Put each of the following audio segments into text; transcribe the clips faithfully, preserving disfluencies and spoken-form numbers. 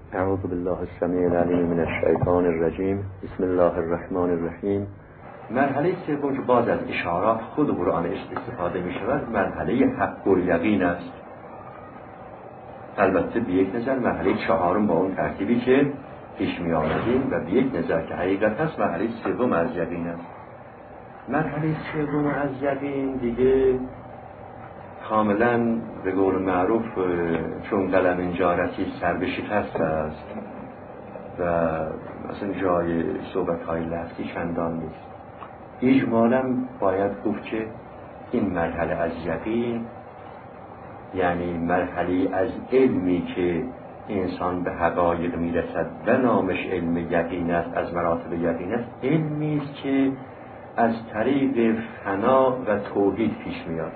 اعوذ بالله السمیع العلیم من الشیطان الرجیم. بسم الله الرحمن الرحیم. مرحله سوم که باز از اشارات خود قرآن استفاده می شود مرحله حق الیقین است. البته به یک نظر مرحله چهارم با اون ترتیبی که پیش می آمدیم و به یک نظر که حقیقت است مرحله سوم از یقین است. مرحله سوم از یقین دیگه کاملا به قول معروف چون قلم اینجا رسید سر به شکست است و مثلا جای صحبت های لفظی چندان نیست. اجمالا باید گفت که این مرحله از یقین یعنی مرحله از علمی که انسان به حقایق میرسد و نامش علم یقین است، از مراتب یقین است، علمی است که از طریق فنا و توحید پیش میاد.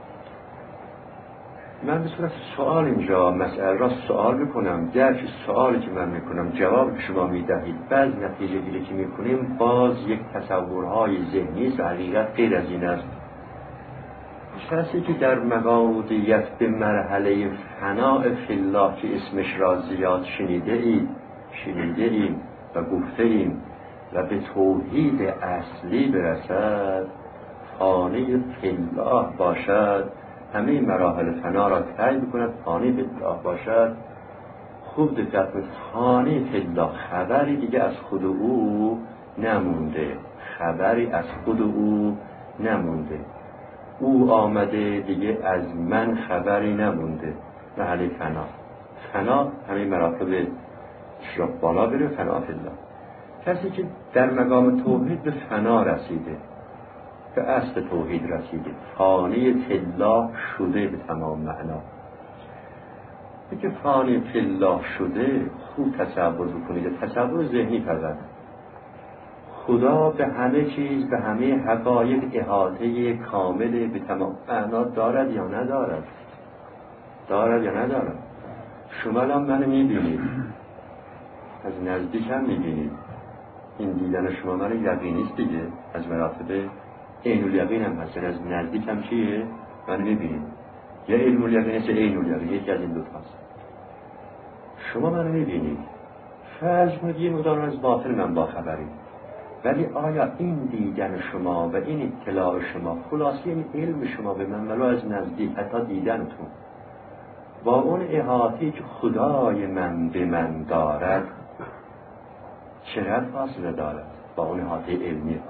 من به صورت سوال اینجا مسئله را سوال میکنم، گرچه سوالی که من میکنم جواب که شما میدهید بعض نتیجه گیری که میکنیم باز یک تصورهای ذهنی است و حقیقت غیر از این است. کسی که در مقاودیت به مرحله فناء فی الله که اسمش را زیاد شنیده اید شنیده ایم و گفته ایم و به توحید اصلی برسد، فانی فی الله باشد، همه مراحل فنا را طی بکند، فانی فی الله باشد. خوب دقت کنید، فانی فی الله خبری دیگه از خود او نمونده، خبری از خود او نمونده، او آمده دیگه از من خبری نمونده. محل فنا فنا همه مراتب شرق بالا بره، فنا فی الله. کسی که در مقام توحید به فنا رسیده، به اصل توحید رسیده، فانی فی الله شده به تمام معنا. که فانی فی الله شده خوب تصور بکنید، تصور ذهنی فقط. خدا به همه چیز به همه حقایق احاطه کامل به تمام معنا دارد یا ندارد؟ دارد یا ندارد؟ شما الان منو میبینید، از نزدیک هم میبینید، این دیدن شما من یقینی است دیگه، از مراتب عین الیقین هم هست، از نزدیک هم چیه؟ منو میبینید، یا علم الیقین است یا عین الیقین، یکی از این دو تاست. شما منو میبینید، فرض کنید یه مقدار از باطن من باخبرید، ولی آیا این دیدن شما و این اطلاع شما خلاصی این علم شما به من ولو از نزدیک حتی دیدنتون با اون احاطه‌ای که خدای من به من دارد چقدر فاصله دارد با اون احاطه علمی ها؟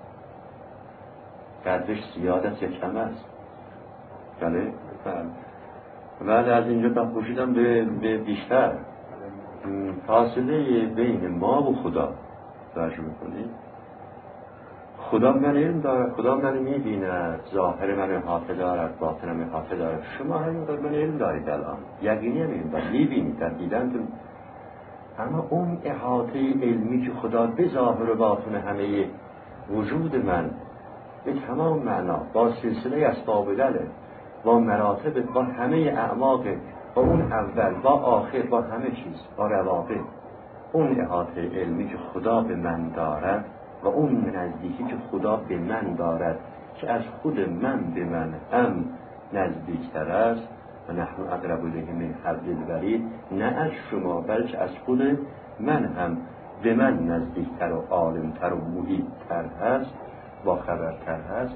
قدرش زیاد است یا کم است؟ بله؟ بله. از اینجا تا پوشیدم به, به بیشتر فاصله بین ما و خدا توجه میکنید؟ خدا من علم دارد، خدا من میبیند، ظاهر من احاطه دارد، باطن من احاطه دارد. شما همین قدر من علم دارید الان، یقینی هم علم دارید، میبینید در دیدنتون. اما اون احاطه علمی که خدا به ظاهر و باطن همه وجود من به تمام معنا با سلسله اسباب دله، با مراتب، با همه اعماق، با اون اول، با آخر، با همه چیز، با روابط، اون احاطه علمی که خدا به من دارد و اون نزدیکی که خدا به من دارد که از خود من به من هم نزدیکتر است و نحن اقرب الیه من حبل الورید، نه از شما بلکه از خود من هم به من نزدیکتر و عالمتر و محیطتر هست، با خبرتر هست.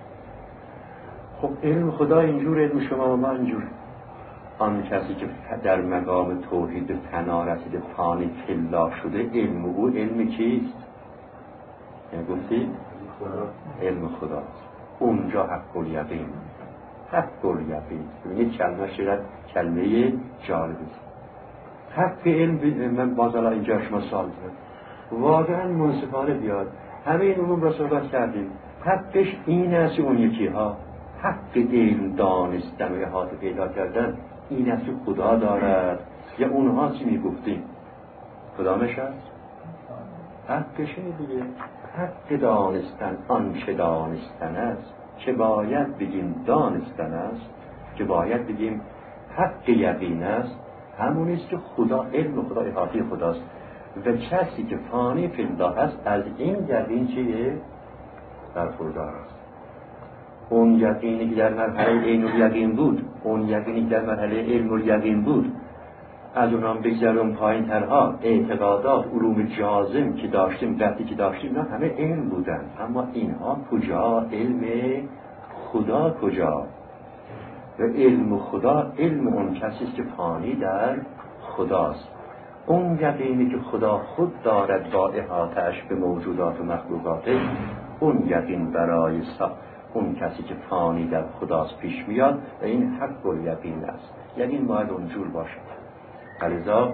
خب علم خدا اینجور، علم شما و ما اینجور. آن کسی که در مقام توحید به فنا رسیده، فانی فی الله شده، علم او علم کیست؟ یعنی گفتی؟ علم خداست. اونجا حق الیقین، حق الیقین. ببینید کلمه شاید کلمه جالبی است. حق علم. من باز الان اینجا شما سوال دارم، واقعا منصفانه بیاد، همه این علوم را صحبت کردیم، حقش این است اون یکی ها. حق علم دانستن و احاطه پیدا کردن این است که خدا دارد یا اونها چی میگفتیم؟ کدامش است؟ حقشه دیگه. حق دانستن آنچه دانستن است که باید بگیم دانستن است، که باید بگیم حق یقین است، همون است که خدا، علم خدا احاطه خداست. و کسی که فانی فی الله است از این یقین چیه؟ برخوردار است. اون یقینی که در مرحله عین الیقین بود، اون یقینی که در مرحله علم الیقین بود، از اونام بگذرم پایین ترها، اعتقادات، علوم جازم که داشتیم، دستی که داشتیم، نه همه علم بودن. اما اینها کجا؟ علم خدا کجا؟ و علم خدا علم اون کسی است که فانی در خداست. اون یقینی که خدا خود دارد با احاطه‌اش به موجودات و مخلوقاتش، اون یقین برای سا اون کسی که فانی در خداست پیش میاد و این حق الیقین است. یقین باید اونجور باشه. لذا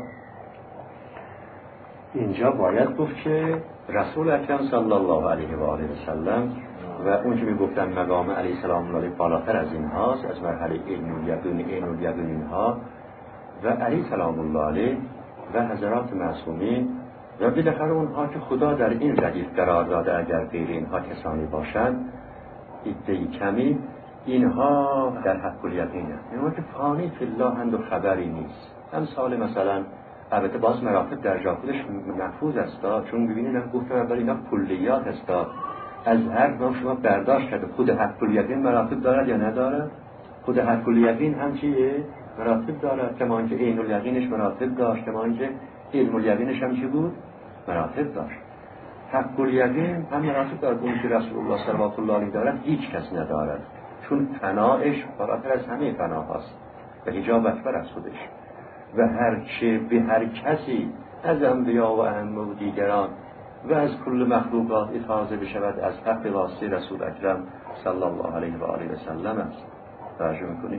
اینجا باید گفت که رسول اکرم صلی الله علیه و آله و سلم و اون که میگفتن مقام علیه السلام علیه بالاتر از این هاست، از مرحله علم و یقین، علم و یقین اینها، و علیه سلام الله علیه و حضرات معصومین و بالاخره اونها که خدا در این ردیف قرار داده اگر غیر اینها کسانی باشند عده‌ای کمی، اینها در حق الیقین هست. اینها که فانی فی الله هند و خبری نیست. امثال مثلا البته باز مراتب در جا خودش محفوظ است، چون ببینید من گفتم اول اینا کلیات است، از هر نوع شما برداشت کرده. خود حق الیقین مراتب دارد یا ندارد؟ خود حق الیقین هم چیه؟ مراتب دارد، کما اینکه عین الیقینش مراتب داشت، کما اینکه علم الیقینش هم چی بود؟ مراتب داشت. حق الیقین هم مراتب دارد. اون که رسول الله صلوات الله علیه دارد هیچ کس ندارد، چون فنایش بالاتر از همه فناهاست و حجاب اکبر از خودش. و هرچه به هر کسی از انبیا و ائمه و دیگران و از کل مخلوقات افاضه بشود از حق واسطه رسول اکرم صلی الله علیه و آله و سلم است. توجه میکنید؟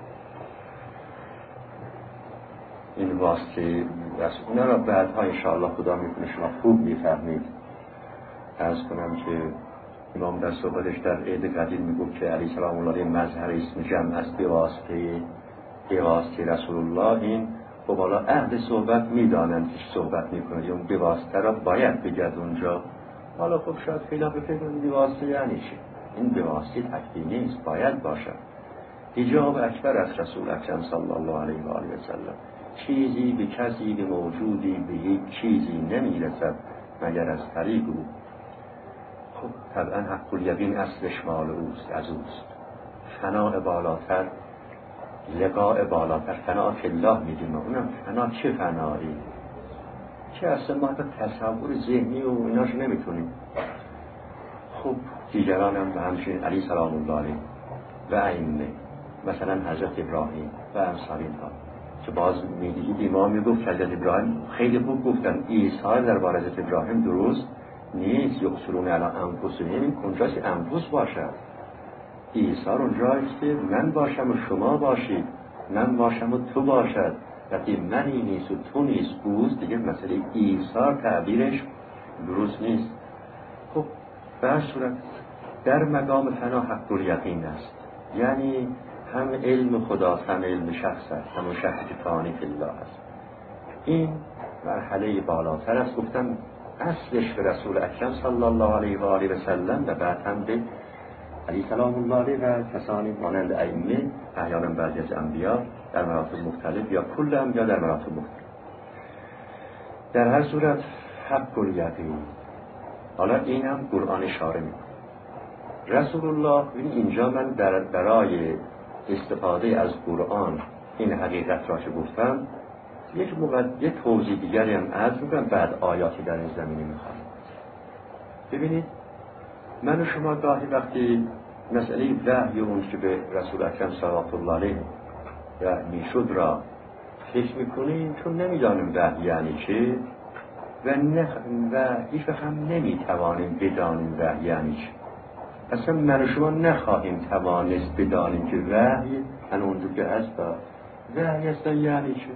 این واسطه رسول را بعدها انشاءالله خدا میکنه شما خوب میفهمید. عرض کنم که امام در صحبتش در عید قدیر میگفت که علیه السلام الله مظهر اسم جمع است به واسطه به واسطه رسول الله. این خب حالا اهل صحبت میدانند که صحبت میکنه اون به واسطه را باید بگرد اونجا. حالا خب شاید خیلی بفکر کنید به واسطه یعنی چی؟ این به واسطه تکلیمی نیست، باید باشد. حجاب اکبر از رسول اکرم صلی الله علیه و آله و سلم. چیزی به کسی، به موجودی، به یک چیزی نمیرسد مگر از طریق او. خب طبعا حق الیقین اصلش مال اوست، از اوست. فناء بالاتر، لقاء بالاتر، فناء فی الله میگیم. اونم فنا چه فنایی که اصلا ما حتی تصور ذهنی و ایناشو نمیتونیم. خب دیگران هم همچنین علی سلام الله علیه و ائمه، مثلا حضرت ابراهیم و امثال اینها که باز میدید امام میگفت حضرت ابراهیم خیلی خوب گفتن عیسی در باره حضرت ابراهیم درست نیست. یقصرون علی انفسهم، این کنجاست انفس باشد. عیسی اونجایست که من باشم و شما باشید، من باشم و تو باشد. وقتی منی نیست و تو نیست بوز دیگه مسئله عیسی تعبیرش درست نیست. خب به هر صورت در مقام فنا حق الیقین است، یعنی هم علم خدا هم علم شخص است، هم شخص که فانی فی الله است. این مرحله بالاتر است. گفتم اصلش به رسول اکرم صلی الله علیه و آله و سلم و بعد هم به علیه سلام الله علیه و کسانی مانند ائمه، احیانا بعضی از انبیا در مراتب مختلف یا کل انبیا در مراتب مختلف. در هر صورت حق الیقین. حالا این هم قرآن اشاره میکنه. رسول الله اینجا من در برای استفاده از قرآن این حقیقت را که گفتم یک مقدمه یک توضیح دیگری هم عرض میکنم، بعد آیاتی در این زمینه میخوام. ببینید من و شما گاهی وقتی مسئله وحی اون که به رسول اکرم صلوات الله علیه وحی میشد را فکر میکنیم، چون نمیدانیم وحی یعنی چه و نه و هیچ وقت هم نمیتوانیم بدانیم وحی یعنی چه. اصلا من و شما نخواهیم توانست بدانیم که وحی ان اونجور که هست وحی اصلا یعنی چه.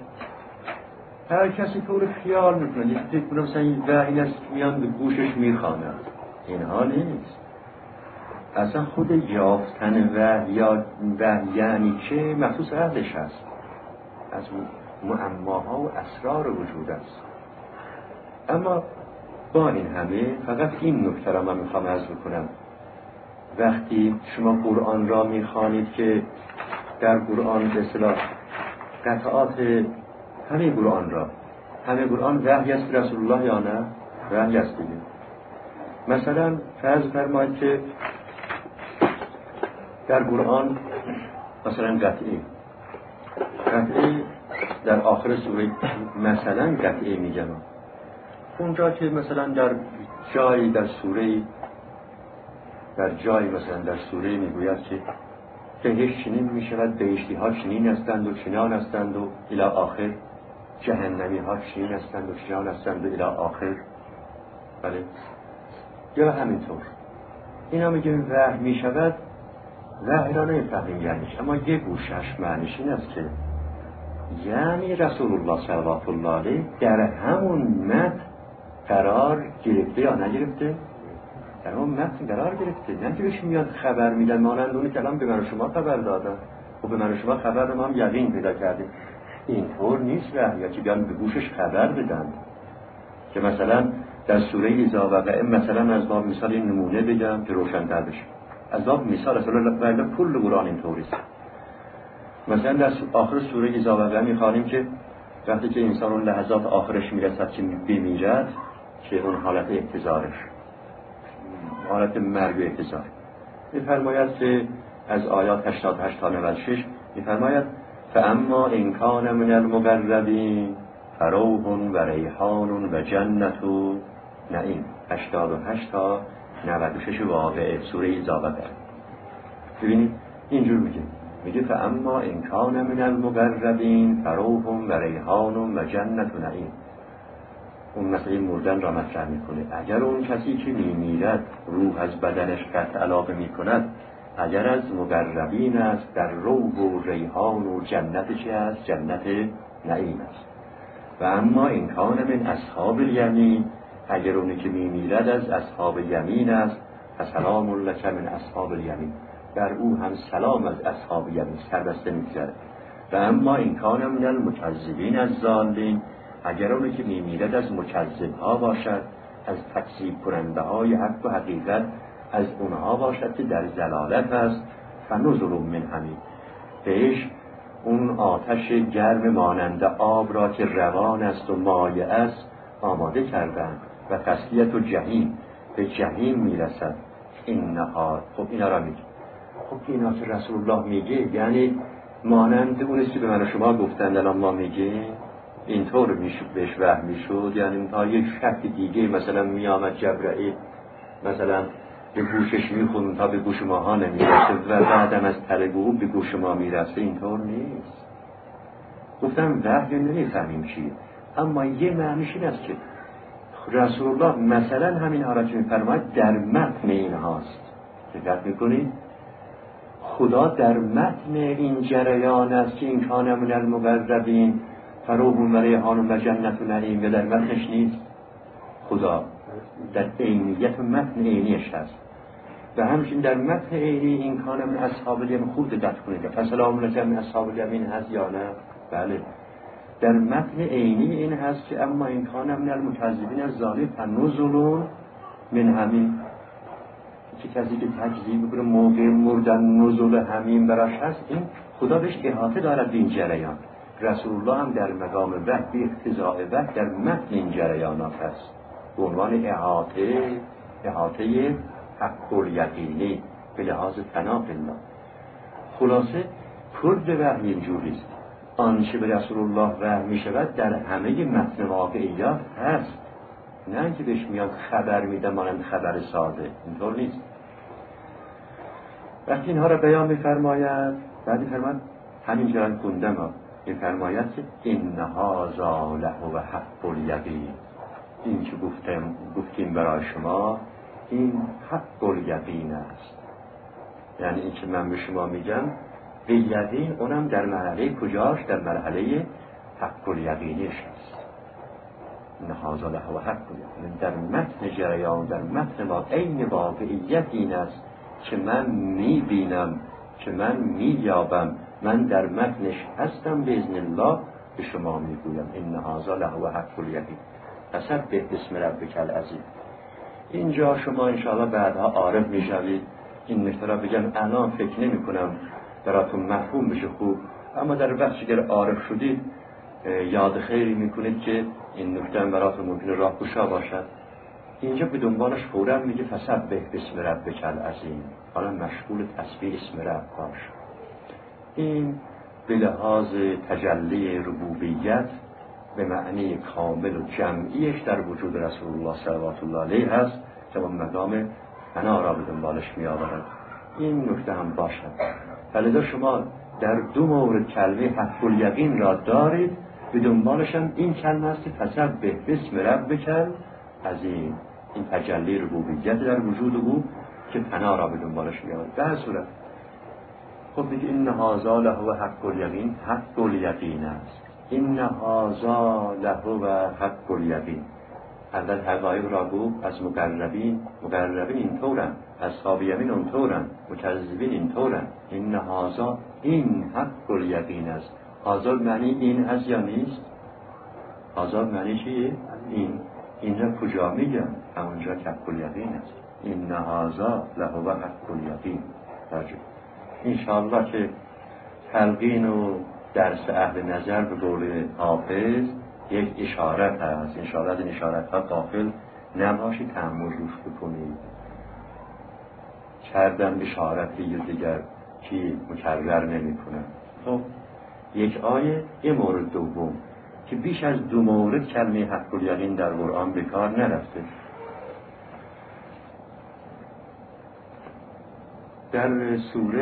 هر کسی طور خیال میکنه یکی فکر کنه مثلا این وحی است که میان به گوشش میخواند. اینها نیست. اصلا خود یافتن وحی یا وحی یعنی چه مخصوص اهلش هست، از معماها و اسرار وجود است. اما با این همه فقط این نکته را من میخوام عرض بکنم. وقتی شما قرآن را میخوانید که در قرآن به اصطلاح قطعات همه قرآن را همه قرآن وحی است رسول الله یا نه؟ وحی است دیگه. مثلا فرض فرمایید که در قرآن مثلا قطعی قطعی در آخر سوره مثلا قطعه میگم، اونجا که مثلا در جایی در سوره در جایی مثلا در سوره میگوید که بهشت چنین میشود، بهشتی ها چنین هستند و چنان هستند و الی آخر، جهنمی ها چنین هستند و چنان هستند و الی آخر. بله، یا همینطور اینا میگه وحی میشود، وحی را نمیفهمیم یعنی، اما یه گوشش معنیش این است که یعنی رسول الله صلوات الله علیه در همون متن قرار گرفته یا نگرفته؟ در همون متن قرار گرفته، نه که بهش میاد خبر میدن مانند اونی که الان به من و شما خبر دادن و به من و شما خبر رو ما هم یقین پیدا کردیم. اینطور نیست وحی، یا که بیان به گوشش خبر بدن که مثلا در سوره اذا وقع، مثلا از باب مثال این نمونه بگم که روشن‌تر بشه، از باب مثال اصلا کل قرآن اینطوری است. مثلا در آخر سوره اذا وقع می‌خوانیم که وقتی که انسان اون لحظات آخرش میرسد که بمیرد، که اون حالت احتضارش، حالت مرگ و احتضار، می‌فرماید که از آیات هشتاد و هشت تا نود و شش می‌فرماید فاما ان کان من المقربین فروح و ریحان و جنت و نعیم. هشتاد و هشت تا نود و شش واقعه سوره اذا وقع. ببینید اینجور میگه میگه فاما ان کان من المقربین فروح و ریحان و جنت و نعیم. اون مسئله مردن را مطرح میکنه. اگر اون کسی که میمیرد روح از بدنش قطع علاقه میکند، اگر از مقربین است، در روح و ریحان و جنت چه است؟ جنت نعیم است. و اما این کان من اصحاب الیمین، اگر اونی که میمیرد از اصحاب یمین است، فسلام لک من اصحاب الیمین، در او هم سلام از اصحاب یمین سربسته میگذرد. و اما این کان من المکذبین الضالین، اگر اونی که میمیرد از مکذب ها باشد، از تکذیب کننده های حق و حقیقت، از اونها باشد که در ضلالت است، فنزل من حمیم، بهش اون آتش گرم مانند آب را که روان است و مایع است آماده کردن و تسلیت و جهیم، به جهیم میرسد. اینها خب اینا را میگه، خب اینا که رسول الله میگه یعنی مانند اون است که به من و شما گفتند الان ما میگه اینطور میشد، بهش وحی میشد. یعنی تا یک شک دیگه مثلا میامد جبرئیل مثلا به گوشش میخوند تا به گوش ماها نمیرسه و بعدم از تلگو به گوش ما میرسه، اینطور نیست. گفتم وحی نمیفهمیم چیه، اما یه معنیش این است که رسول الله مثلا همین ها را که میفرماید در متن این هاست. دقت میکنید خدا در متن این جریان است که این کان من المقربین فروح و ریحان و جنت و نعیم، و در متنش نیست. خدا در عینیت متن عینیش هست و همچنین در متن عینی این کان من اصحاب الیمین. خوب دقت کنید فسلام لک من اصحاب الیمین هست یا نه؟ بله، در متن عینی این هست که اما این کان من المکذبین الضالین فنزل من حمیم، که کسی که تکذیب میکنه موقع مردن نزول حمیم براش هست، این خدا بهش احاطه دارد به این جریان. رسول الله هم در مقام وحی به اقتضاء وحی در متن این جریانات هست به عنوان احاطه احاطه حق الیقینی به لحاظ فنا الله. خلاصه کل وحی اینجوری است، آنچه به رسول الله وحی می شود در همه متن واقعیات هست، نه اینکه بهش میاد خبر میده مانند خبر ساده، اینطور نیست. وقتی اینها را بیان می‌فرماید، بعد می‌فرماید همین جران خوندم ها، می‌فرماید که این هذا لهو حق الیقین، این که گفتم گفتیم برای شما این حق الیقین است. یعنی این که من به شما میگم به یقین، اونم در مرحله کجاش؟ در مرحله حق الیقینیش است. این هذا لهو حق الیقین، در متن جریان، در متن واقع این واقعیت این است که من میبینم، که من مییابم، من در متنش هستم، باذن الله به شما میگویم این هذا لهو حق الیقین. فسبح باسم ربک العظیم. اینجا شما انشاءالله بعدها عارف میشوید. این نکته را بگم الان فکر نمی کنم براتون مفهوم بشه خوب، اما در وقتی که عارف شدید یاد خیری میکنید که این نکته براتون ممکنه راهگشا باشد. اینجا به دنبالش فوراً میگه فسبح باسم ربک العظیم، حالا مشغول تسبیح اسم رب باش. این به لحاظ تجلی ربوبیت به معنی کامل و جمعیش در وجود رسول الله صلوات الله علیه هست که اون مقام فنا را به دنبالش می آورد. این نکته هم باشد. ولی شما در دو مورد کلمه حق الیقین را دارید، به دنبالش هم این کلمه است که فسبح باسم ربک از این این تجلی ربوبیت در وجود او که فنا را به دنبالش می آورد. به هر صورت خب دیگه این هذا له حق الیقین، حق الیقین است. این هذا له حق الیقین. اول حقایق را گفت از مقربین، مقربین اینطورن، اصحاب یمین اونطورن، مکذبین اینطورن. این هذا، این حق الیقین است. هذا معنی این هست یا نیست؟ هذا معنی چیه؟ این. این را کجا میگم؟ همونجا که حق الیقین است. این هذا له حق الیقین. انشاءالله که تلقین و درس اهل نظر به قول حافظ یک اشارت هست. انشاءالله از این اشارت ها غافل نباشید، تأمل روش بکنید. کردن اشارتی یا دیگر که مکرر نمی کنن. خب یک آیه، یه مورد دوم که بیش از دو مورد کلمه حق الیقین در قرآن به کار نرفته. در سوره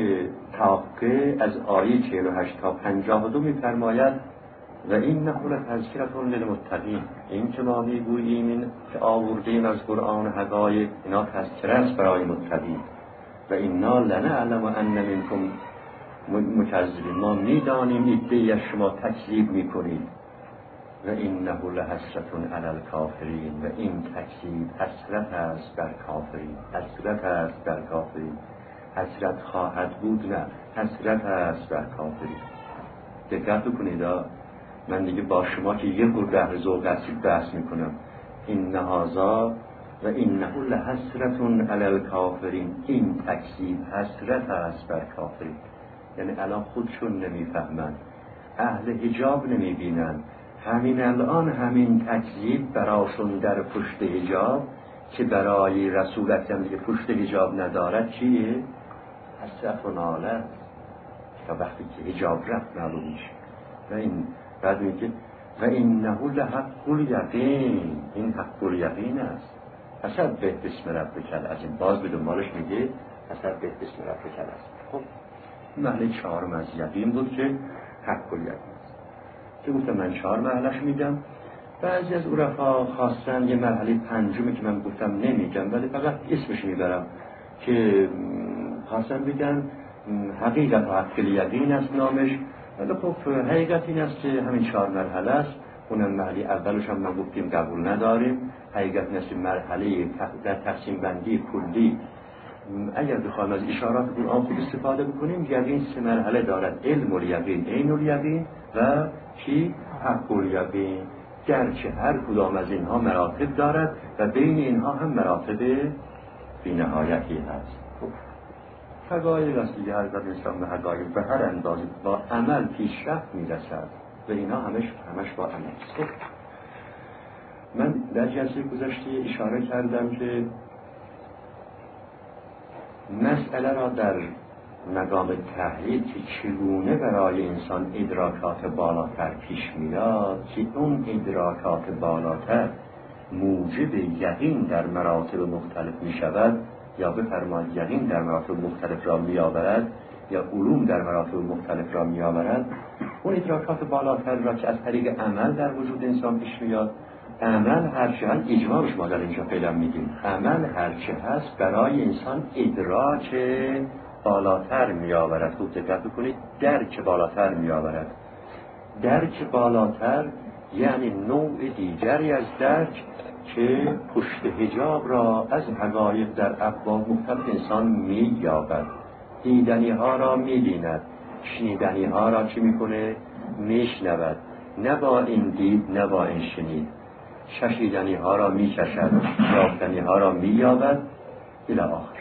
حاقه از آیه چهل و هشت تا پنجاه و دو می‌فرماید و این نقول تذکرة للمتقین. این که ما میگوییم این که آوردیم از قرآن حقایق، اینا تذکره است برای متقین. و اینا لنعلم ان منکم مکذبین، ما میدانیم ایده از شما تکذیب میکنید. و اینه لحسرة علی الکافرین، و این تکذیب حسرت است بر کافرین، حسرت است بر کافرین. حسرت خواهد بود، نه حسرت است بر کافرین. دقت کنید، من دیگه با شما که یه خورده اهل ذوق هستید بحث میکنم. این هذا و اینه لحسرة علی الکافرین، این تکذیب حسرت است بر کافرین. یعنی الان خودشون نمیفهمن، اهل حجاب نمیبینن. همین الان همین تکذیب براشون در پشت حجاب که برای رسول اکرم که پشت حجاب ندارد چیه؟ حسرت و ناله. تا وقتی که حجاب رفت معلوم میشه. و این بعد میگه و اینه لحق الیقین، این حق الیقین است. فسبح باسم ربک از این باز به دنبالش میگه فسبح باسم ربک است. خب محل چهارم از یقین بود که حق الیقین است. که گفتم من چهار محلش میدم. بعضی از عرفا خواستن یه مرحله پنجمی که من گفتم نمیگم ولی فقط اسمش میبرم که خواستن بگن حقیقت و حق الیقین است نامش. ولی خب حقیقت این است که همین چهار مرحله است. اونم مرحله اولش هم ما گفتیم قبول نداریم. حقیقت این است مرحله در تقسیم بندی کلی اگر بخوایم از اشارات قرآن خوب استفاده بکنیم، یقین سه مرحله دارد: علم الیقین، عین الیقین و چی؟ حق الیقین. گرچه هر کدام از اینها مراتب دارد و بین اینها هم مراتب بی نهایتی هست. حقایق است دیگه، هر وقت انسان به حقایق به هر اندازه با عمل پیشرفت میرسد و اینا همش همش با عمل. خب من در جلسه گذشته اشاره کردم که مسئله را در مقام تحلیل که چگونه برای انسان ادراکات بالاتر پیش میاد که اون ادراکات بالاتر موجب یقین در مراتب مختلف می شود یا بفرمایید یقین در مراتب مختلف را می آورد یا علوم در مراتب مختلف را می آورد. اون ادراکات بالاتر را که از طریق عمل در وجود انسان پیش میاد، عمل هرچه هست، اجمالش ما در اینجا فعلا میگیم، عمل هرچه هست برای انسان ادراک بالاتر می آورد. خوب دقت بکنید، درک بالاتر می آورد. درک بالاتر یعنی نوع دیگری از درک که پشت حجاب را از حقایق در ابواب مختلف انسان می یابد. دیدنی ها را می بیند، شنیدنی ها را چی می کنه؟ می شنود. نه با این دید نه با این شنید. چشیدنی ها را می چشد، یافتنی ها را می یابد الی آخر.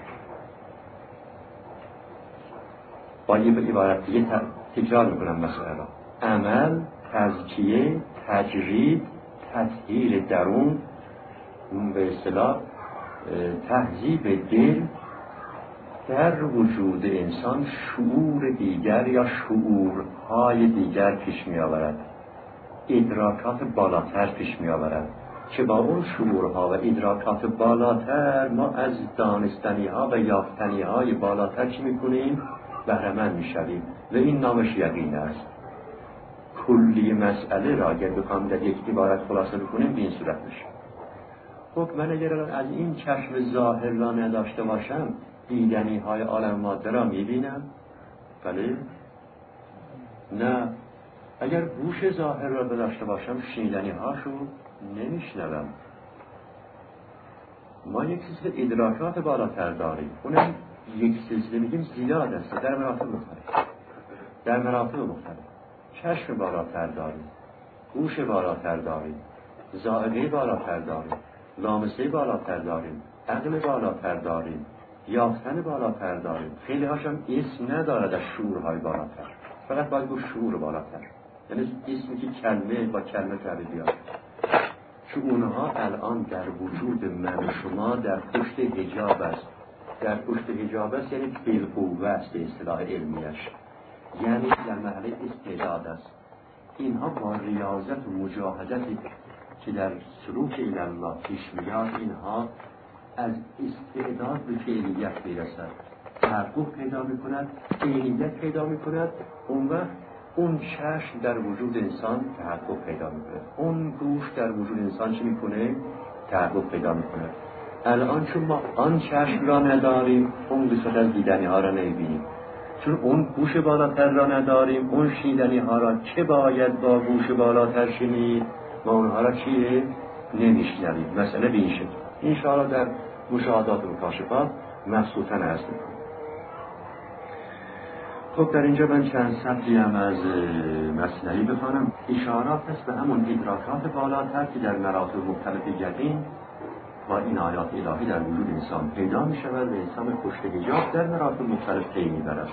با یه به عبارت دیگه تکرار میکنم مسئله را: عمل، تزکیه، تجرید، تطهیر درون، به اصطلاح تهذیب دل در وجود انسان شعور دیگر یا شعورهای دیگر پیش می آورد، ادراکات بالاتر پیش می آورد که با اون شعورها و ادراکات بالاتر ما از دانستنی ها و یافتنی های بالاتر چی می کنیم؟ بهره‌مند می شویم و این نامش یقین است. کلی مسئله را اگر بخوام در یک عبارت خلاصه بکنیم به این صورت میشه. خب من اگر از این چشم ظاهر را نداشته باشم دیدنی های عالم ماده را میبینم؟ بله؟ نه. اگر گوش ظاهر را داشته باشم شنیدنی هاشو نمیشنوم. ما یک سلسله ادراکات بالاتر داریم، اونم یک سلسله میگیم زیاد است در مراتب مختلف. در مراتب مختلف چشم بالاتر داریم، گوش بالاتر داریم، ذائقه بالاتر داریم، لامسه بالاتر داریم، عقل بالاتر داریم، یافتن بالاتر داریم. خیلی هاشم اسم ندارد از شعورهای بالاتر، فقط باید گوش شعور بالاتر، یعنی اسمی که کلمه با کلمه تعبیر بیاد. چون اونها الان در وجود من و شما در پشت حجاب است. در پشت حجاب است یعنی بالقوه است به اصطلاح علمیش، یعنی در مرحله استعداد است. اینها با ریاضت و مجاهدتی که در سلوک الله پیش میاد اینها از استعداد به فعلیت میرسد، تحقق پیدا میکند، عینیت پیدا میکند. اون وقت اون چشم در وجود انسان تحقق پیدا میکنه، اون گوش در وجود انسان چی میکنه؟ تحقق پیدا میکنه. الان چون ما آن چشم را نداریم اون قسمت از دیدنی ها را نمیبینیم، چون اون گوش بالاتر را نداریم اون شنیدنی ها را که باید با گوش بالاتر شنید ما اونها را چیه؟ نمیشنویم. مسئله به این شکل انشاءالله در مشاهدات و مکاشفات مبسوطاً هست. خب در اینجا من چند سطری هم از مثنوی بخوانم. اشارات است به همون ادراکات بالاتر که در مراتب مختلف یقین با این آیات الهی در وجود انسان پیدا می شود و انسان پشت حجاب در مراتب مختلف پی می برد.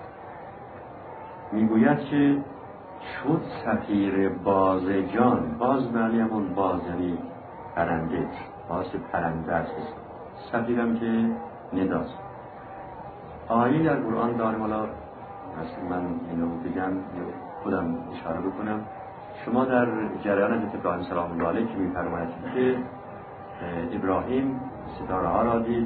می گوید که شد صفیر باز جان، باز معنی همون باز یعنی پرنده، باز پرنده است، صفیرم که نداست. آیه در قرآن داریم، حالا من اینو بگم خودم اشاره بکنم. شما در جریان حضرت ابراهیم سلام الله علیه که می فرماید که ابراهیم ستاره ها را دید،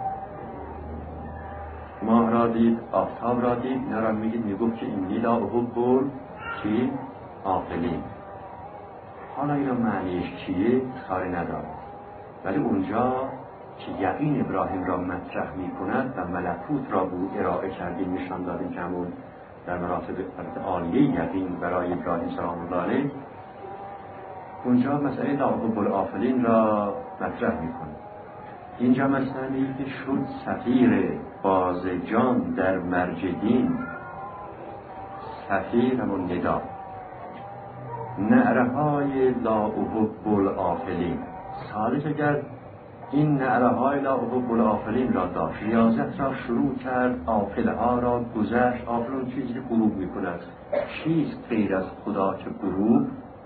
ماه را دید، آفتاب را دید، اینا را میگید میگفت که این لا احب چی؟ آفلین. حالا اینا معنیش چیه؟ کاری نداره، ولی اونجا که یقین ابراهیم را مطرح میکند و ملکوت را بود ارائه کردیم، نشان دادیم که همون در مراتب عالیه یقین برای ابراهیم سلام الله علیه اونجا مسئله لا احب الآفلین را مطرح میکنه. اینجا مسئله که شد صفیر باز جان در مرج دین، صفیر همون ندا، نعره های لا احب الآفلین. سالش اگر این نعره های لا احب الآفلین را داشت، ریاضت را شروع کرد، آفله ها را گذشت. آفل اون چیزی که غروب میکند، چیست غیر از خدا که غروب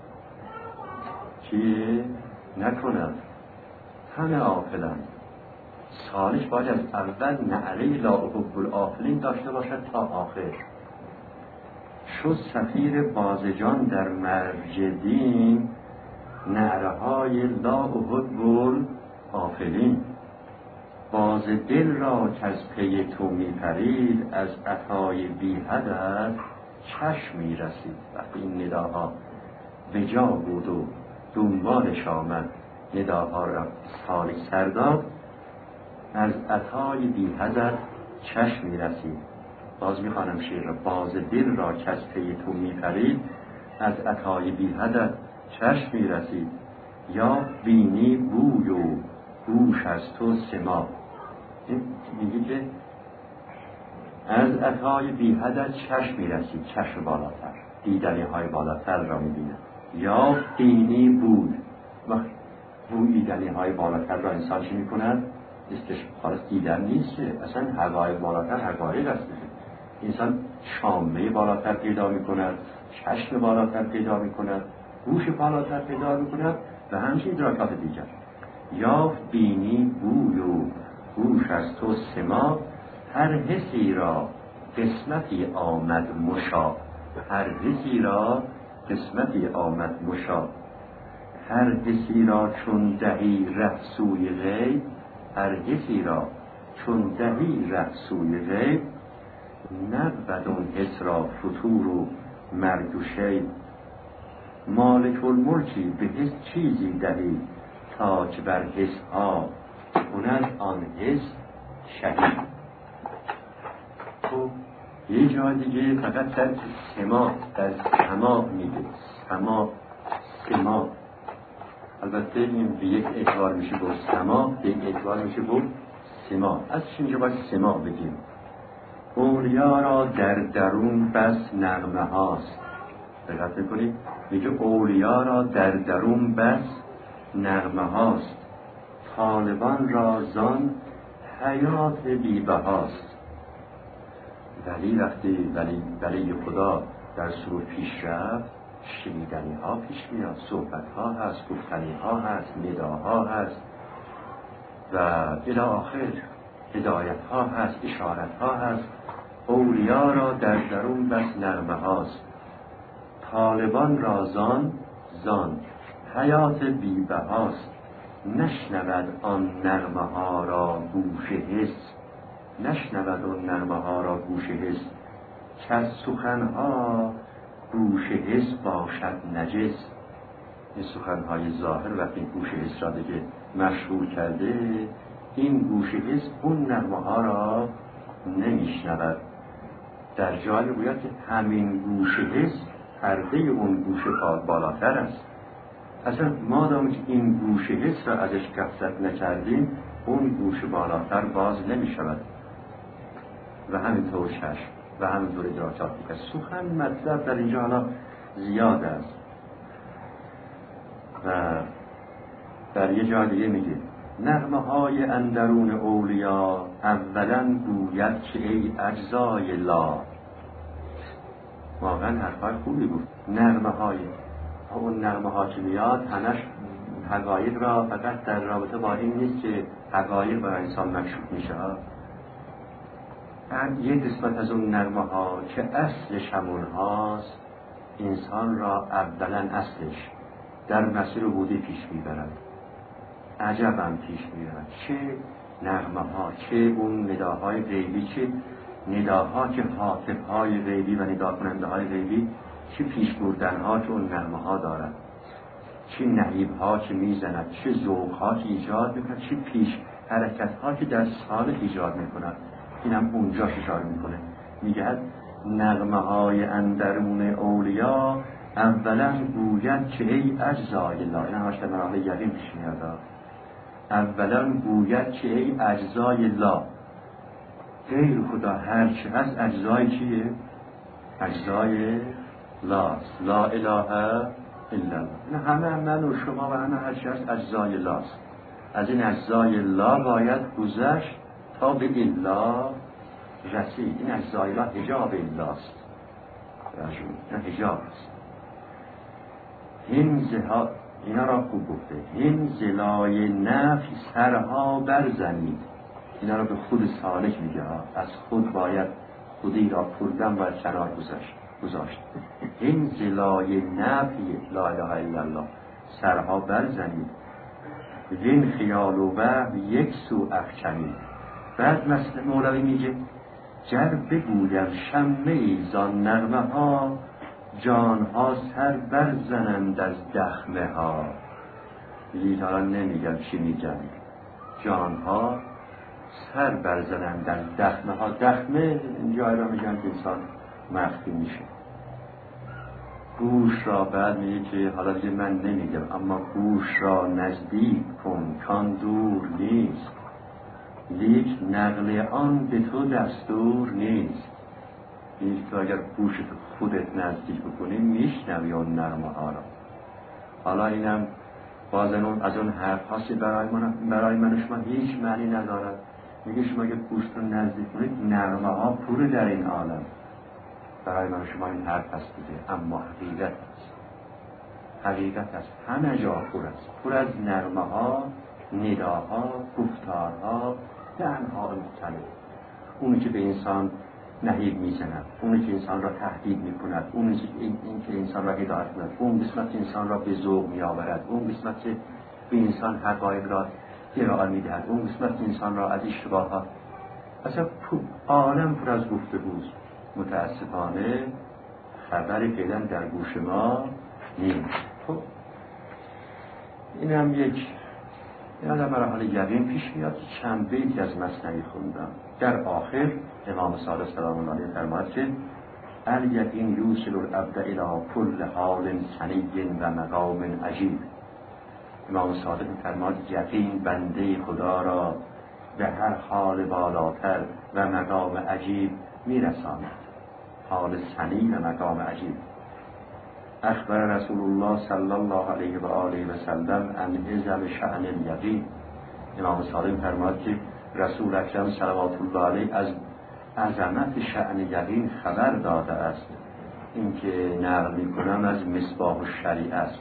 چیه نکند؟ همه آفلند. سالش باید از اول نعره لا احب الآفلین داشته باشد تا آخر. شد صفیر بازجان در مرج دین، نعره های لا احب الآفلین. باز دل را که از پی تو می پرید، از عطای بی حدت چشم می رسید. وقتی این نداها به جا بود و دنبالش آمد، نداها را سالک سرداد، از عطای بی حدت چشم می رسید. باز می خوانم شعر را. باز دل را که از پی تو می پرید، از عطای بی حدت چشم می رسید. یا بینی بوی و گوش از تو سما. این میگه که از عطای بی حدت چشم می رسید، چشم بالاتر، دیدنی های بالاتر را می بینه. یا بینی بود، وقت بوییدنی های بالاتر را انسان چی می کند؟ استش خالص دیدن نیست که اصلا حقایق بالاتر حقایق است. انسان شامه بالاتر پیدا می کند، چشم بالاتر پیدا می کند، گوش بالاتر پیدا می کند و همچنین ادراکات دیگر. یا بینی بوی و گوش از تو سما، هر حسی را قسمتی آمد مشا، هر حسی را قسمتی آمد مشا. هر حسی را چون دهی ره سوی غیب، هر حسی را چون دهی ره سوی غیب، نبود اون حس را فتور و مرگ و شیب. مالک الملکی به حس چیزی دهی، تا که بر حس ها کند آن حس شهید. خب یه جای دیگه فقط در سما، در سما میگه، سما سما. البته این به یک اعتبار میشه با سما، به یک اعتبار میشه با سما. از اینجا باید سما بگیم. اولیا را در درون بس نغمه هاست. دقت میکنید میگه اولیا را در درون بس نغمه هاست، طالبان را زان حیات بی‌بها هاست. ولی وقتی ولی ولی خدا در سرود پیش رفت، شنیدنی ها پیش میاد، صحبت ها هست، گفتنی ها هست، نداها هست و الی آخر هدایت ها هست، اشارت ها هست. اولیا را در درون بس نغمه هاست، طالبان را زان زان حیات بی‌بهاست. نشنود آن نغمه ها را گوش حس، نشنود آن نغمه ها را گوش حس، که از سخنها گوش حس باشد نجس. این سخنهای ظاهر وقتی گوش حس را دیگه مشغول کرده، این گوش حس اون نغمه ها را نمیشنود. در جای باید که همین گوش حس پرده اون گوش بالاتر است. اصلا مادام که این گوش حس را ازش کفزت نکردیم، اون گوش بالاتر باز نمی شود و همینطور چشم و همینطور ادراکات دیگر. سخن مطلب در اینجا حالا زیاد است و در یه جا دیگه میگه نغمه های اندرون اولیا اولا گوید که ای اجزای لا. واقعا حرفای خوبی بود. نغمه های اون نغمه ها که میاد همش حقایق را فقط در رابطه با این نیست که حقایق برای انسان مکشوف میشه. یک قسمت از اون نغمه ها که اصلش همون هاست، انسان را اولا اصلش در مسیر بودی پیش میبرد. عجبم پیش میبرد چه نغمه ها، چه اون نداهای غیبی، چه نداها که حاطب های غیبی و ندا کننده های غیبی، چه پیش بردن ها که اون نغمه ها دارد، چه نهیب ها که میزند، چه ذوق ها که ایجاد میکند، چه پیش حرکت ها که در سالک ایجاد میکند. این هم اونجا اشاره میکنه، میگه نغمه های اندرون اولیا اولا گوید که ای اجزای لا. این همش در مراحل یقین پیش میاد. اولا گوید که ای اجزای لا، غیر خدا هرچه هست اجزای چیه؟ اجزای لاست. لا اله الا الله. همه من و شما و همه هرچه هست اجزای لاست. از این اجزای لا باید گذشت تا به الا رسید. این اجزای لا حجاب الاست، این حجاب است. همزها اینا را خوب گفته. همزلای نفی سرها برزنید. اینا را به خود سالک میگه. از خود باید خودی را پردن باید کنار گذاشت گذاشت همزلای نفی لا اله الا الله سرها برزنید، وین خیال و وهم یک سو افکنید. بعد مثل مولوی میگه گر بگویم شمه ایزان نغمه ها، جانها سر برزنند از دخمه ها. میگه حالا نمیگم چی میگم، جانها سر برزنند از دخمه ها. دخمه جایی را میگن که انسان مخفی میشه. گوش را بعد میگه که حالا دیگه من نمیگم، اما گوش را نزدیک کن کان دور نیست، لیک نقل آن به تو دستور نیست. این تو اگر گوشت خودت نزدیک بکنی میشنوی اون نغمه ها را. حالا اینم بازن از اون حرف هاست برای من برای من شما هیچ معنی ندارد. میگه شما اگر گوشت رو نزدیک کنید نغمه ها پوره در این عالم. برای من شما این حرف هست دیگه، اما حقیقت است. حقیقت است، همه جا پر است، پر از نغمه ها، نداها، گفتارها، دهنها مختلف. اونی که به انسان نهیب میزند، اونی که انسان را تهدید میکند، اونی که این, این که انسان را هدایت میکند، اون قسمت که انسان را به ذوق میآورد، اون قسمت که به انسان حقایق را ارائه میدهد، اون قسمت که انسان را از اشتباهات. اصلا عالم پر از گفتگوست. متاسفانه خبری فعلا در گوش ما نیست. خب این هم یک یادم برای حال یقین پیش میاد که چند بیتی از مثنوی خوندم. در آخر امام صادق سلام الله علیه فرمود که الیقین یوصل العبد الی کل حال سنی و مقام عجیب. امام صادق فرمود یقین بنده خدا را به هر حال بالاتر و مقام عجیب میرساند. حال سنی و مقام عجیب. اخبر رسول الله صلی الله علیه و آله و سلم عن عظم شأن الیقین. امام صادق فرمود که رسول اکرم صلوات الله علیه از عظمت شأن یقین خبر داده است. این که نقل میکنم از مصباح الشریعه است.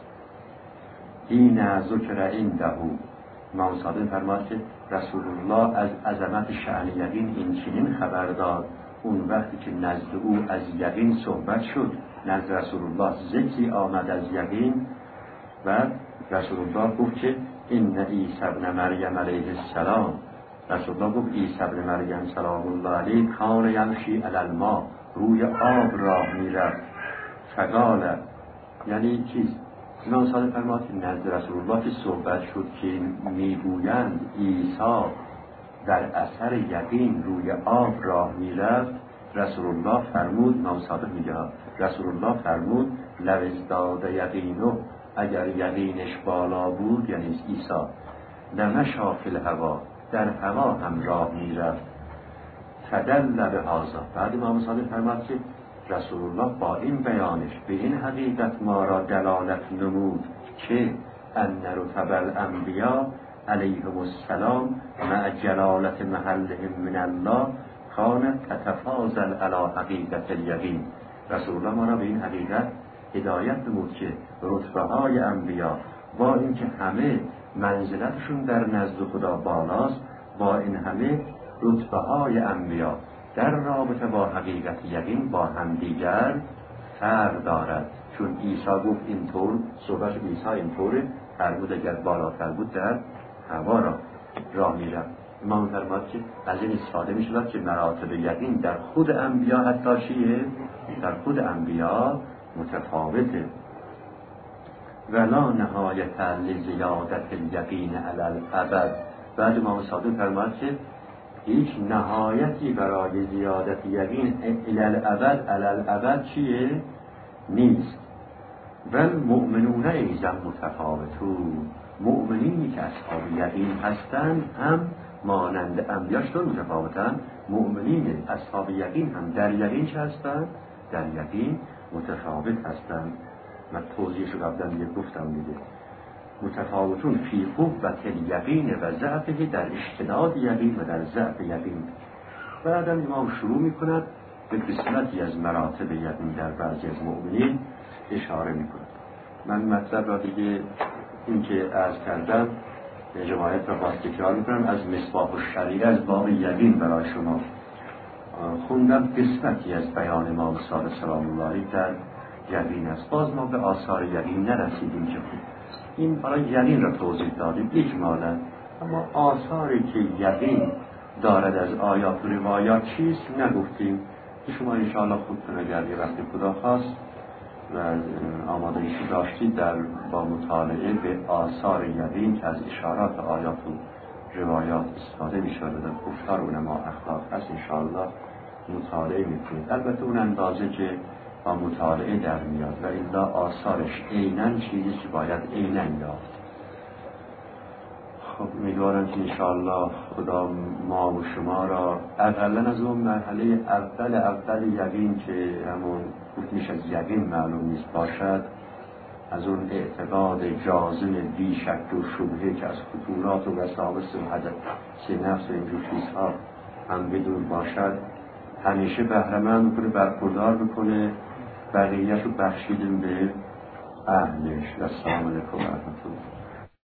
این ذکر عنده. امام صادق فرمود که رسول الله از عظمت شأن یقین این چنین خبر داد اون وقتی که نزد او از یقین صحبت شد. نزد رسول الله ذکری آمد از یقین و رسول الله گفت که این عیسی ابن مریم علیه السلام، رسول الله گفت عیسی ابن مریم سلام الله علیه کان یمشی علی الماء، روی آب راه میرفت. فقال یعنی چیز امام صادق فرمود که نزد رسول الله که صحبت شد که میگویند عیسی در اثر یقین روی آب راه میرفت، رسول الله فرمود، امام صادق میگه رسول الله فرمود لو ازداد یقینه، اگر یقینش بالا بود یعنی عیسی لمشی فی الهوا، در هوا هم راه میرفت. فدل به هذا. بعد امام صادق فرمود که رسول الله با این بیانش به این حقیقت ما را دلالت نمود که ان رتب الانبیاء علیهم السلام مع جلالت محلهم من الله کانت تتفاضل علی حقیقت الیقین. رسول الله ما را به این حقیقت هدایت نمود که رتبه های انبیا با اینکه همه منزلتشون در نزد خدا بالاست، با این همه رتبه های انبیا در رابطه با حقیقت یقین با همدیگر فرق دارد. چون عیسی گفت اینطور، صحبت عیسی اینطوره، فرمود اگر بالاتر بود در هوا را راه میرفت. امام فرمود که از این استفاده می شود که مراتب یقین در خود انبیا حتی چیه؟ در خود انبیا متفاوته. ولا نهایت لزیادت الیقین علی الابد. بعد امام صادق فرمود که هیچ نهایتی برای زیادت یقین الی الابد علی الابد چیه؟ نیست. ول مؤمنون ایضا متفاوتون. مؤمنینی که اصحاب یقین هستند هم مانند انبیا چطور متفاوتن؟ مؤمنین اصحاب یقین هم در یقین چه هستند؟ در یقین متفاوت هستند. من توضیحشو قبلا دیگه گفتم دیگه. متفاوتون فی قوت الیقین و ضعفه، در اشتداد یقین و در ضعف یقین. بعدم امام شروع میکند به قسمتی از مراتب یقین در بعضی از مؤمنین اشاره میکند. من مطلب را دیگه این که عرض کردم جماعت را باز تکرار میکنم. از مصباح الشریعه از باب یقین برای شما خوندم. قسمتی از بیان امام صادق سلام الله علیه در یقین است. باز ما به آثار یقین نرسیدیم که خوب این برای یقین را توضیح دادیم اجمالا، اما آثاری که یقین دارد از آیات و روایات چیست نگفتیم. که شما انشاءالله خودتون اگر یه وقتی خدا خواست و آمادگی داشتید در با مطالعه به آثار یقین که از اشارات آیات و روایات استفاده می شود در گفتار علما اخلاق هست انشاءالله مطالعه می کنید. البته اون اندازه که با مطالعه در میاد و الا آثارش عیناً چیزی که باید عیناً یافت. خب امیدوارم که انشاءالله خدا ما و شما را اقلا از اون مرحله اول اول یقین که همون گفت میشه از یقین معلوم نیست باشد، از اون اعتقاد جازم بی شک و شبهه که از خطورات و وساوس و حدث نفس و اینجور چیزها هم بدون باشد، همیشه بهره‌مند بکنه، برخوردار بکنه، بقیه‌اش رو بخشیدیم به اهلش. السلام علیکم و رحمت الله.